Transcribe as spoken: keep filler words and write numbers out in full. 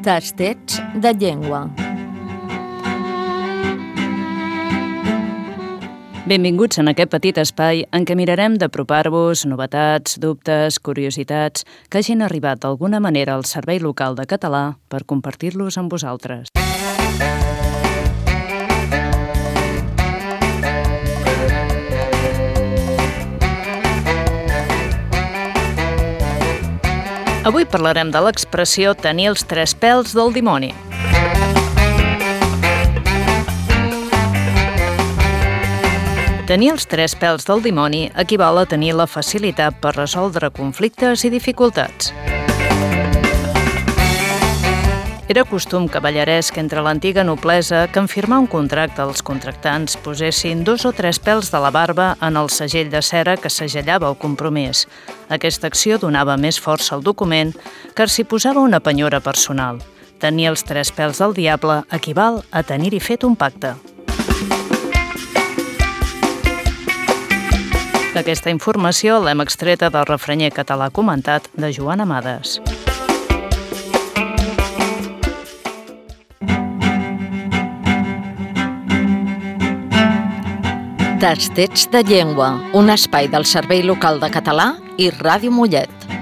Tastets de llengua. Benvinguts en aquest petit espai en què mirarem d'apropar-vos novetats, dubtes, curiositats que hagin arribat d'alguna manera al Servei Local de Català per compartir-los amb vosaltres. Avui parlarem de l'expressió tenir els tres pèls del dimoni. Tenir els tres pèls del dimoni equival a tenir la facilitat per resoldre conflictes i dificultats. Era costum cavalleresc entre l'antiga noblesa que en firmar un contracte els contractants posessin dos o tres pèls de la barba en el segell de cera que segellava el compromís. Aquesta acció donava més força al document que s'hi posava una penyora personal. Tenir els tres pèls del diable equival a tenir-hi fet un pacte. Aquesta informació l'hem extreta del refranyer català comentat de Joan Amades. Tastets de llengua, un espai del Servei Local de Català i Ràdio Mollet.